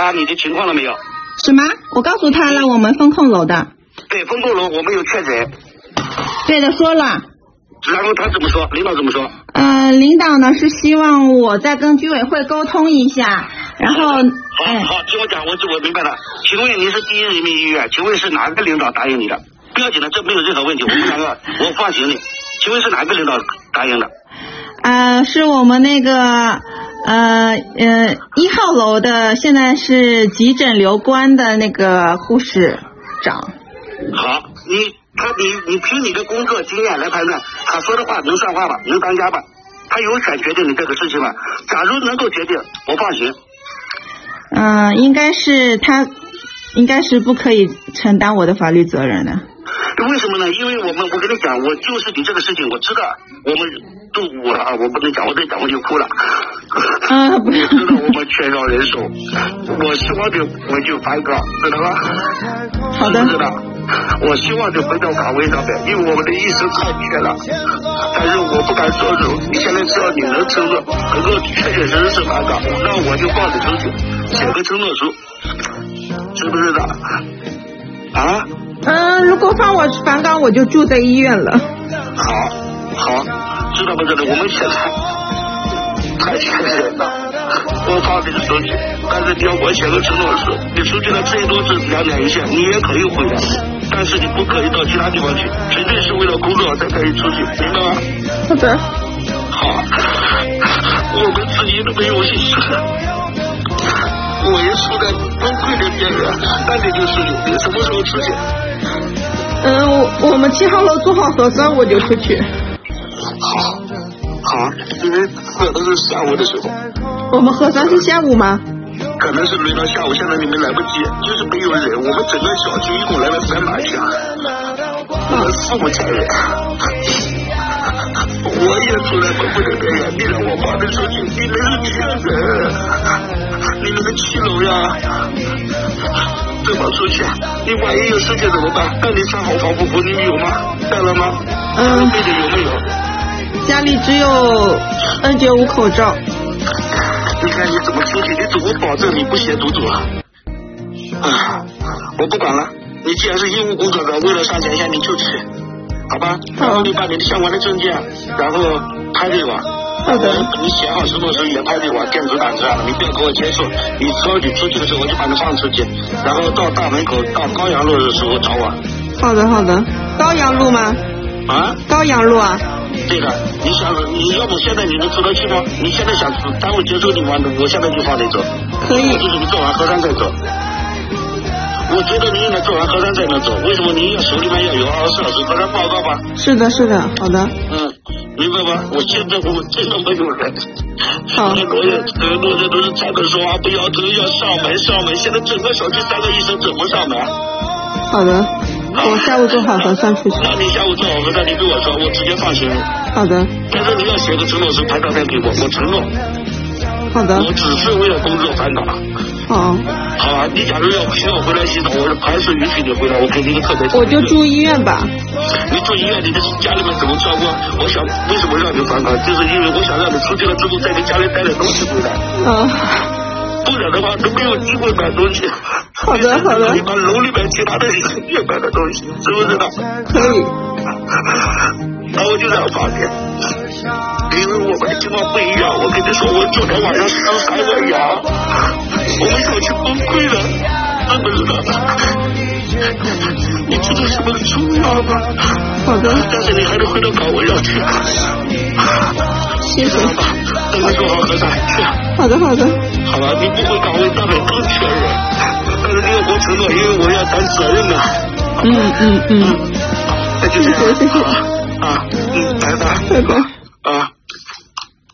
他你的情况了没有？ 什么？我告诉他了，我们风控楼的。 对，风控楼我们有确诊。 对的，说了。 然后他怎么说？领导怎么说？ 领导呢是希望我再跟居委会沟通一下，然后。好， 听我讲，我明白了。请问您是第一人民医院，请问是哪个领导答应你的？不要紧的，这没有任何问题，我们两个我放行你。请问是哪个领导答应的？ 是我们那个1号楼的，现在是急诊留观的那个护士长。 好，你凭你的工作经验来判断，他说的话能算话吧？能当家吧？他有权决定你这个事情吗？假如能够决定，我放行。 应该是不可以承担我的法律责任的。 为什么呢？因为我跟你讲，我就是你这个事情，我知道我不能讲，我再讲我就哭了。 不是。 我知道我们缺少人手，我希望我就反岗，知道吧？ 好的。 知道。我希望就回到岗位上面，因为我们的医生太缺了，但是我不敢说出。你现在只要你能承诺，能够确确实实反岗，那我就放你出去，写个承诺书，知不知道？ 如果放我反岗，我就住在医院了。 好，知道不知道？我们现在太缺人了，我放你出去，但是你要我写个承诺书，你出去了最多是2年一线，你也可以回来，但是你不可以到其他地方去，纯粹是为了工作才可以出去，明白吗？ 好的。 好，我们自己都没有信心，我也处在崩溃的边缘，那你就是你什么时候出去？ 我们7号楼做好核酸我就出去。 好，因为可能是下午的时候。 我们核酸是下午吗？ 可能是轮到下午，现在你们来不及，就是没有人。我们整个小区一共来了300家，我们4、5千人。我也处在崩溃的边缘，你让我放得出去，你们是缺人，你们的7楼呀，怎么出去？你万一有事情怎么办？那你穿好防护服，你们有吗？带了吗？备的有没有？ 家里只有N95口罩。 你看你怎么出去？你怎么保证你不携毒走啊？我不管了，你既然是医务工作者，为了上前线你就去，好吧？然后你把你的相关的证件，然后拍对吧？ 好的。 你写好承诺书也拍对吧？电子档案，你不要给我接受。你说你出去的时候我就把你放出去，然后到大门口到高阳路的时候找我。 好的。高阳路吗？高阳路啊。 对的，你要不现在你能走得去吗？你现在想单位接受你吗？我现在就放你走。 可以。 就是你做完核酸再走。我觉得你应该做完核酸才能走，为什么你手里面要有24小时核酸报告吧？ 是的，好的。 明白吧？我现在我真的没有人。 好。 罗院都是站着说话不腰疼，要上门，现在整个小区3个医生怎么上门？ 好的。我下午做好核酸出去。 那你下午做好核酸，你跟我说，我直接放行。 好的。 但是你要写个承诺书，拍照片给我承诺。 好的。 我只是为了工作反岗。 好。 好啊，你假如要需要回来洗澡，我还是允许你回来，我给你个特别。 我就住医院吧。 你住医院，你的家里面怎么照顾？我想为什么让你反岗，就是因为我想让你出去了之后再给家里带点东西回来。不然的话都没有机会买东西。 好的。 你把楼里面其他的也买的东西，知不知道？ 可以。 那我就这样放点，因为我们的情况不一样。我跟你说，我昨天晚上13个羊，我们小区崩溃了，知不知道？你知道什么重要吗？ 好的。 但是你还得回到岗位上去。 谢谢。 等你做好核酸去。 好的。 好了，你不回岗位，大概更缺人。但是你要给我承诺，因为我要担责任的。 那就这样。谢谢。 拜拜。